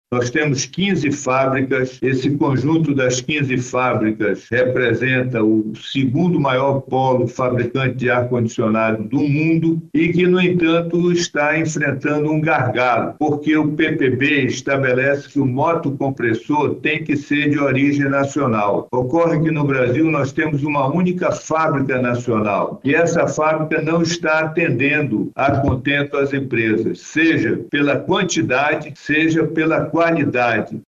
Nós temos 15 fábricas. Esse conjunto das 15 fábricas representa o segundo maior polo fabricante de ar-condicionado do mundo e que, no entanto, está enfrentando um gargalo, porque o PPB estabelece que o motocompressor tem que ser de origem nacional. Ocorre que no Brasil nós temos uma única fábrica nacional e essa fábrica não está atendendo a contento as empresas, seja pela quantidade, seja pela qualidade.